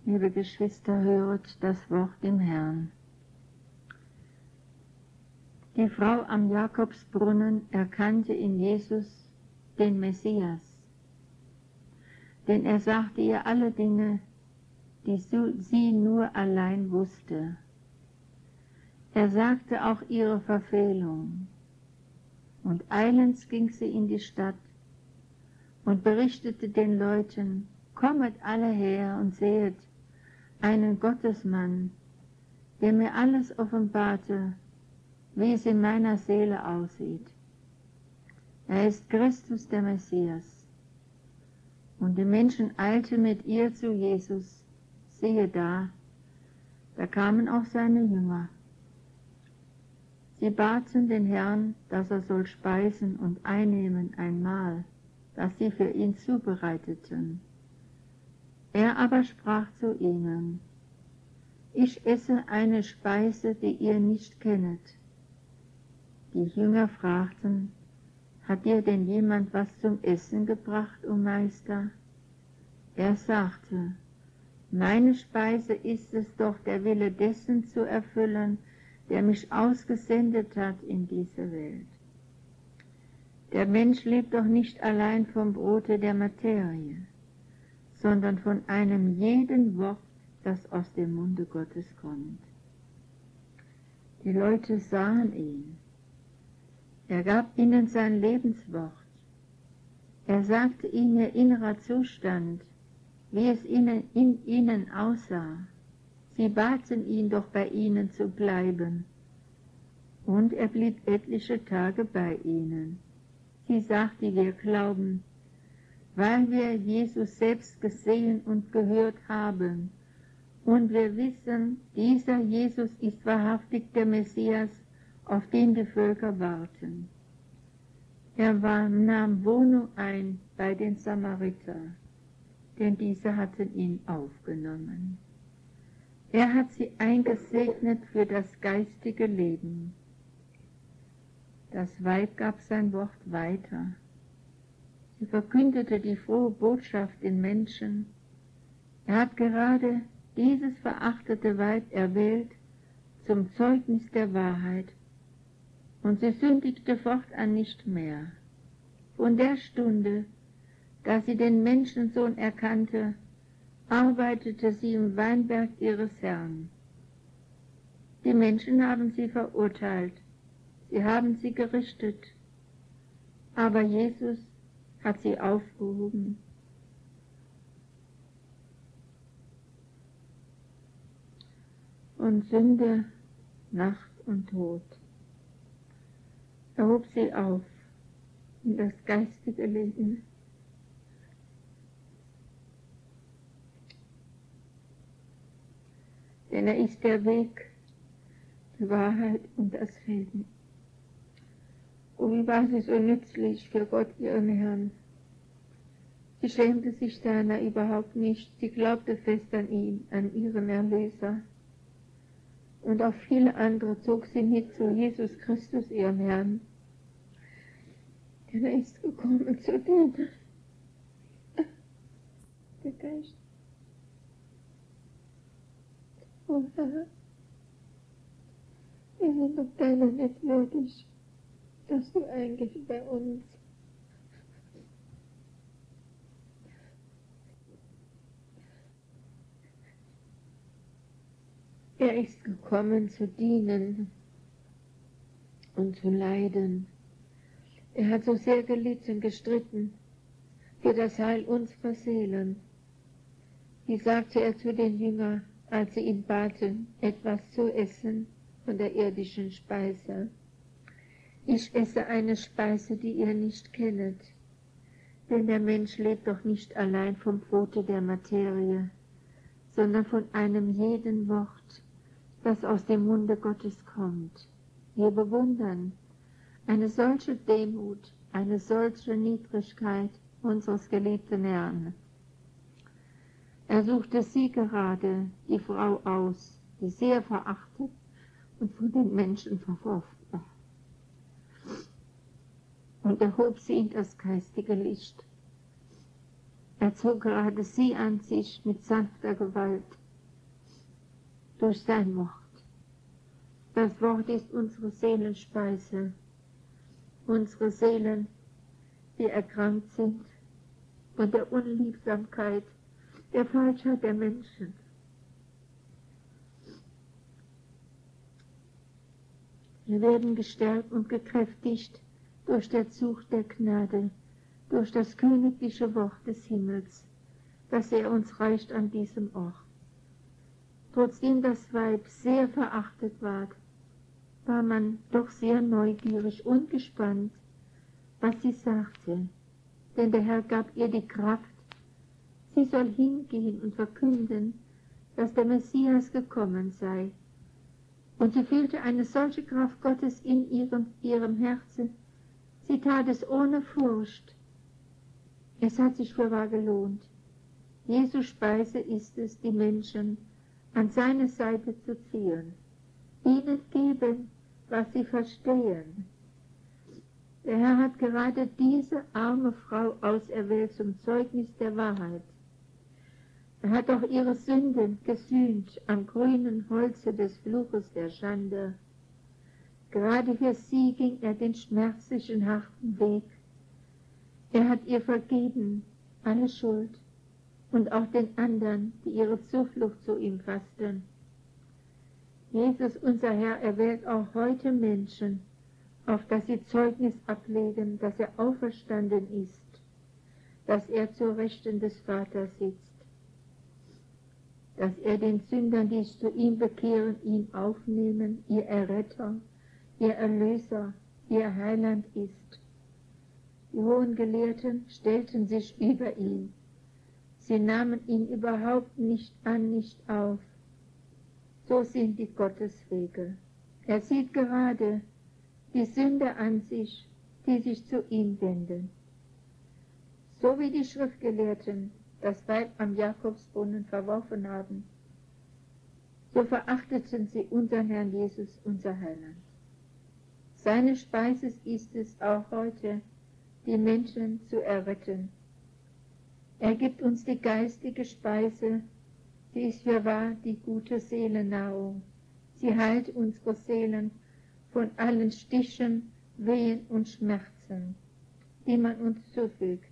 Liebe Geschwister, höret das Wort im Herrn. Die Frau am Jakobsbrunnen erkannte in Jesus den Messias, denn er sagte ihr alle Dinge, die sie nur allein wusste. Er sagte auch ihre Verfehlung. Und eilends ging sie in die Stadt und berichtete den Leuten: Kommet alle her und sehet einen Gottesmann, der mir alles offenbarte, wie es in meiner Seele aussieht. Er ist Christus, der Messias. Und die Menschen eilten mit ihr zu Jesus. Siehe da kamen auch seine Jünger. Sie baten den Herrn, dass er soll speisen und einnehmen ein Mahl, das sie für ihn zubereiteten. Er aber sprach zu ihnen: Ich esse eine Speise, die ihr nicht kennet. Die Jünger fragten: Hat dir denn jemand was zum Essen gebracht, o Meister? Er sagte: Meine Speise ist es doch, der Wille dessen zu erfüllen, der mich ausgesendet hat in diese Welt. Der Mensch lebt doch nicht allein vom Brote der Materie, sondern von einem jeden Wort, das aus dem Munde Gottes kommt. Die Leute sahen ihn. Er gab ihnen sein Lebenswort. Er sagte ihnen ihr innerer Zustand, wie es in ihnen aussah. Sie baten ihn doch, bei ihnen zu bleiben. Und er blieb etliche Tage bei ihnen. Sie sagte: Wir glauben, weil wir Jesus selbst gesehen und gehört haben. Und wir wissen, dieser Jesus ist wahrhaftig der Messias, auf den die Völker warten. Er nahm Wohnung ein bei den Samaritern, denn diese hatten ihn aufgenommen. Er hat sie eingesegnet für das geistige Leben. Das Weib gab sein Wort weiter. Sie verkündete die frohe Botschaft den Menschen. Er hat gerade dieses verachtete Weib erwählt zum Zeugnis der Wahrheit. Und sie sündigte fortan nicht mehr. Von der Stunde, da sie den Menschensohn erkannte, arbeitete sie im Weinberg ihres Herrn. Die Menschen haben sie verurteilt, sie haben sie gerichtet, aber Jesus hat sie aufgehoben. Und Sünde, Nacht und Tod. Er hob sie auf in das geistige Leben. Denn er ist der Weg, die Wahrheit und das Leben. Oh, wie war sie so nützlich für Gott, ihren Herrn. Sie schämte sich seiner überhaupt nicht. Sie glaubte fest an ihn, an ihren Erlöser. Und auch viele andere zog sie mit zu Jesus Christus, ihrem Herrn. Denn er ist gekommen zu denen. Der Geist. Oh Herr, wir sind doch deiner nicht würdig, dass du eingehst bei uns. Er ist gekommen zu dienen und zu leiden. Er hat so sehr gelitten, gestritten für das Heil unserer Seelen. Wie sagte er zu den Jüngern, als sie ihn baten, etwas zu essen von der irdischen Speise? Ich esse eine Speise, die ihr nicht kennet, denn der Mensch lebt doch nicht allein vom Brote der Materie, sondern von einem jeden Wort, das aus dem Munde Gottes kommt. Wir bewundern eine solche Demut, eine solche Niedrigkeit unseres geliebten Herrn. Er suchte sie gerade, die Frau, aus, die sehr verachtet und von den Menschen verworfen war. Und er hob sie in das geistige Licht. Er zog gerade sie an sich mit sanfter Gewalt durch sein Wort. Das Wort ist unsere Seelenspeise, unsere Seelen, die erkrankt sind von der Unliebsamkeit, der Falschheit der Menschen. Wir werden gestärkt und gekräftigt durch der Zug der Gnade, durch das königliche Wort des Himmels, das er uns reicht an diesem Ort. Trotzdem das Weib sehr verachtet ward, war man doch sehr neugierig und gespannt, was sie sagte, denn der Herr gab ihr die Kraft, sie soll hingehen und verkünden, dass der Messias gekommen sei. Und sie fühlte eine solche Kraft Gottes in ihrem Herzen, sie tat es ohne Furcht. Es hat sich fürwahr gelohnt. Jesu Speise ist es, die Menschen an seine Seite zu ziehen, ihnen geben, was sie verstehen. Der Herr hat gerade diese arme Frau auserwählt zum Zeugnis der Wahrheit. Er hat auch ihre Sünden gesühnt am grünen Holze des Fluches der Schande. Gerade für sie ging er den schmerzlichen, harten Weg. Er hat ihr vergeben alle Schuld und auch den anderen, die ihre Zuflucht zu ihm fassten. Jesus, unser Herr, erwählt auch heute Menschen, auf dass sie Zeugnis ablegen, dass er auferstanden ist, dass er zur Rechten des Vaters sitzt, dass er den Sündern, die sich zu ihm bekehren, ihn aufnehmen, ihr Erretter, ihr Erlöser, ihr Heiland ist. Die hohen Gelehrten stellten sich über ihn. Sie nahmen ihn überhaupt nicht an, nicht auf. So sind die Gotteswege. Er sieht gerade die Sünder an sich, die sich zu ihm wenden. So wie die Schriftgelehrten das Weib am Jakobsbrunnen verworfen haben, so verachteten sie unseren Herrn Jesus, unser Heiland. Seine Speise ist es auch heute, die Menschen zu erretten. Er gibt uns die geistige Speise, die ist fürwahr die gute Seelennahrung. Sie heilt unsere Seelen von allen Stichen, Wehen und Schmerzen, die man uns zufügt.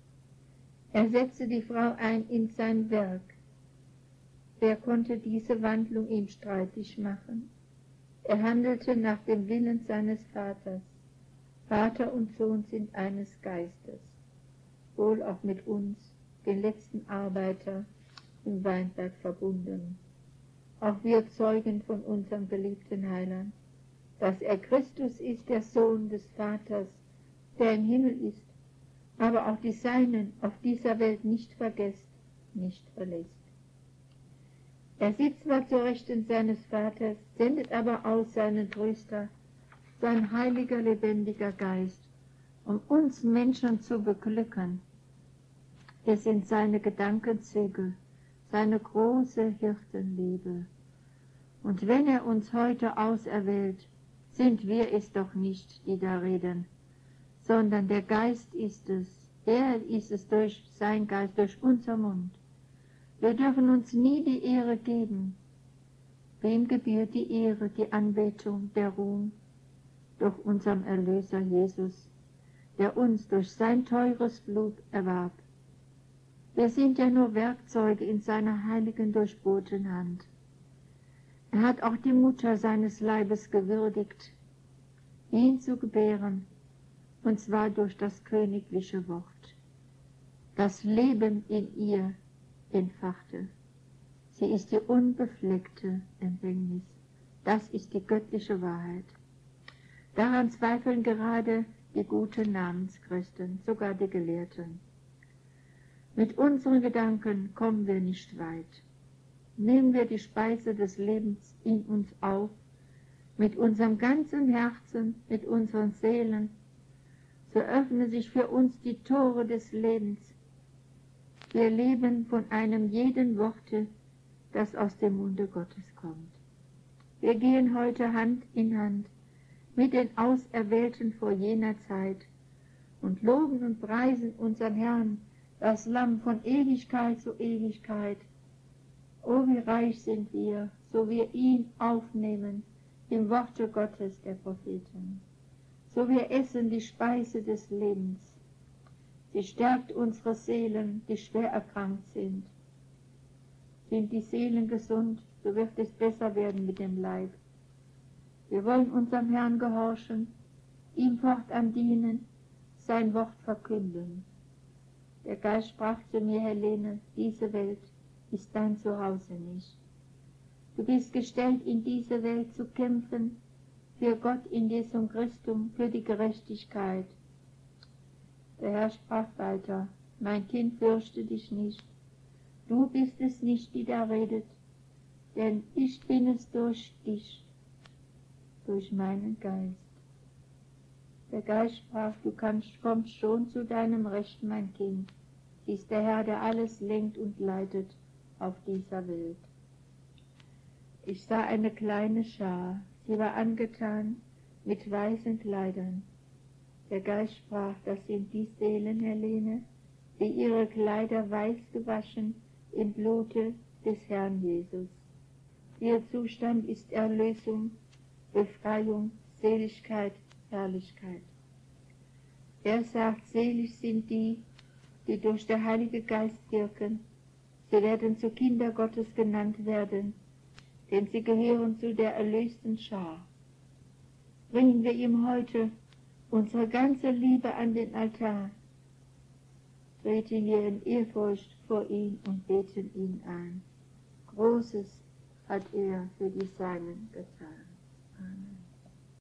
Er setzte die Frau ein in sein Werk. Wer konnte diese Wandlung ihm streitig machen? Er handelte nach dem Willen seines Vaters. Vater und Sohn sind eines Geistes, wohl auch mit uns, den letzten Arbeiter im Weinberg verbunden. Auch wir zeugen von unserem geliebten Heiland, dass er Christus ist, der Sohn des Vaters, der im Himmel ist, aber auch die Seinen auf dieser Welt nicht vergesst, nicht verlässt. Er sitzt zwar zur Rechten seines Vaters, sendet aber aus seinen Tröster, sein heiliger, lebendiger Geist, um uns Menschen zu beglücken. Es sind seine Gedankenzüge, seine große Hirtenliebe. Und wenn er uns heute auserwählt, sind wir es doch nicht, die da reden, sondern der Geist ist es. Er ist es durch sein Geist, durch unser Mund. Wir dürfen uns nie die Ehre geben. Wem gebührt die Ehre, die Anbetung, der Ruhm? Doch unserem Erlöser Jesus, der uns durch sein teures Blut erwarb. Wir sind ja nur Werkzeuge in seiner heiligen, durchbohrten Hand. Er hat auch die Mutter seines Leibes gewürdigt, ihn zu gebären, und zwar durch das königliche Wort, das Leben in ihr entfachte. Sie ist die unbefleckte Empfängnis. Das ist die göttliche Wahrheit. Daran zweifeln gerade die guten Namenschristen, sogar die Gelehrten. Mit unseren Gedanken kommen wir nicht weit. Nehmen wir die Speise des Lebens in uns auf, mit unserem ganzen Herzen, mit unseren Seelen, so öffnen sich für uns die Tore des Lebens. Wir leben von einem jeden Worte, das aus dem Munde Gottes kommt. Wir gehen heute Hand in Hand mit den Auserwählten vor jener Zeit und loben und preisen unseren Herrn, das Lamm von Ewigkeit zu Ewigkeit. O, wie reich sind wir, so wir ihn aufnehmen im Worte Gottes der Propheten. So wir essen die Speise des Lebens. Sie stärkt unsere Seelen, die schwer erkrankt sind. Sind die Seelen gesund, so wird es besser werden mit dem Leib. Wir wollen unserem Herrn gehorchen, ihm fortan dienen, sein Wort verkünden. Der Geist sprach zu mir, Helene, diese Welt ist dein Zuhause nicht. Du bist gestellt, in diese Welt zu kämpfen, für Gott in Jesum Christum, für die Gerechtigkeit. Der Herr sprach weiter, mein Kind, fürchte dich nicht. Du bist es nicht, die da redet, denn ich bin es durch dich, durch meinen Geist. Der Geist sprach, du kommst schon zu deinem Recht, mein Kind. Sie ist der Herr, der alles lenkt und leitet auf dieser Welt. Ich sah eine kleine Schar, sie war angetan mit weißen Kleidern. Der Geist sprach, das sind die Seelen, Helene, die ihre Kleider weiß gewaschen im Blute des Herrn Jesus. Ihr Zustand ist Erlösung, Befreiung, Seligkeit, Herrlichkeit. Er sagt, selig sind die, die durch den Heiligen Geist wirken. Sie werden zu Kinder Gottes genannt werden, denn sie gehören zu der erlösten Schar. Bringen wir ihm heute unsere ganze Liebe an den Altar. Treten wir in Ehrfurcht vor ihn und beten ihn an. Großes hat er für die Seinen getan. Amen.